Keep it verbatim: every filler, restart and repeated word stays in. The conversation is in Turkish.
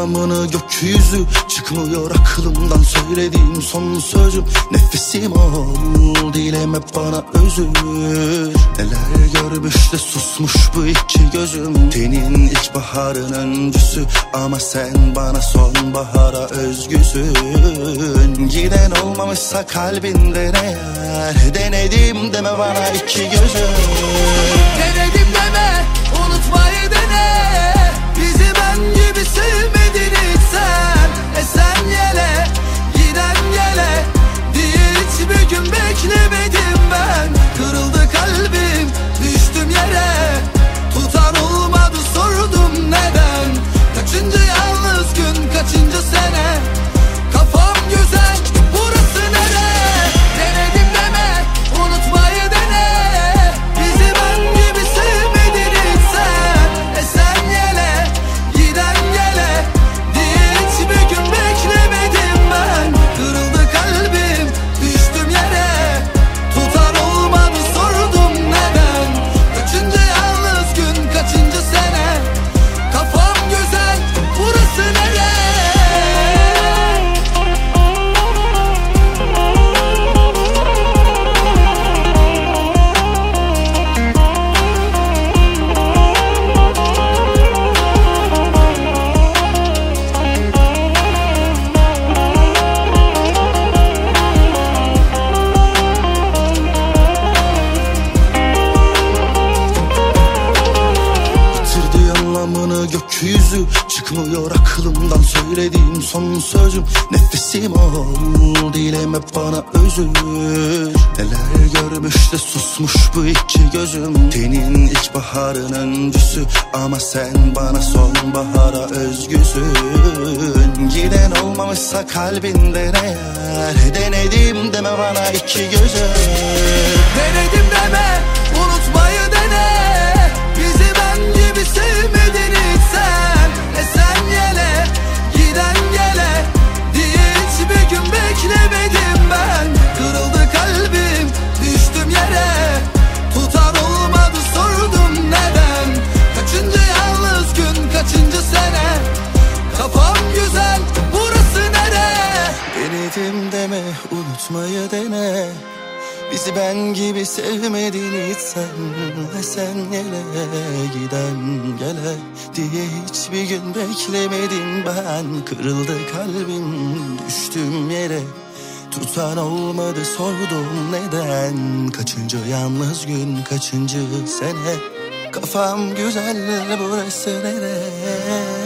anlamını gökyüzü. Çıkmıyor aklımdan söylediğim son sözüm. Nefesim ol, dileme bana özür. Neler görmüş de susmuş bu iki gözüm. Tenin ilkbaharın öncüsü ama sen bana sonbahara özgüsün. Giden olmamışsa kalbinden eğer, denedim deme bana iki gözüm. Denedim deme, unutmayı dene. Bizi ben gibi sevmedin hiç sen. Esen yele, giden gele diye hiçbir gün beklemedim ben. Kırıldı kalbim, düştüm yere. Tutan olmadı, sordum neden. Kaçıncı yalnız gün, kaçıncı sene. Kafam güzel, burası nere? Denedim deme, unutmayı dene. Bizi ben gibi sevmedin hiç sen. Esen yele, giden gele diye hiçbir gün beklemedim ben. Kırıldı kalbim, düştüm yere. Tutan olmadı, sordum neden. Kaçıncı yalnız gün, kaçıncı sene. Kafam güzel, burası nere? Yitirdi anlamını gökyüzü. Çıkmıyor aklımdan söylediğim son sözüm. Nefesim ol, dileme bana özür. Neler görmüş de susmuş bu iki gözüm. Tenin ilkbaharın öncüsü ama sen bana sonbahara özgüsün. Giden olmamışsa kalbinden eğer, denedim deme bana iki gözüm. Denedim deme, unutmayı dene. Bizi ben gibi sevmedin hiç sen. Esen yele, giden gele diye hiçbir gün beklemedim ben. Kırıldı kalbim, düştüm yere. Tutan olmadı, sordum neden. Kaçıncı yalnız gün, kaçıncı sene. Kafam güzel, burası nere? Denedim deme, unutmayı dene. Bizi ben gibi sevmedin hiç sen. Esen yele, giden gele diye hiçbir gün beklemedim ben. Kırıldı kalbim, düştüm yere. Tutan olmadı, sordum neden. Kaçıncı yalnız gün, kaçıncı sene. Kafam güzel, burası nere?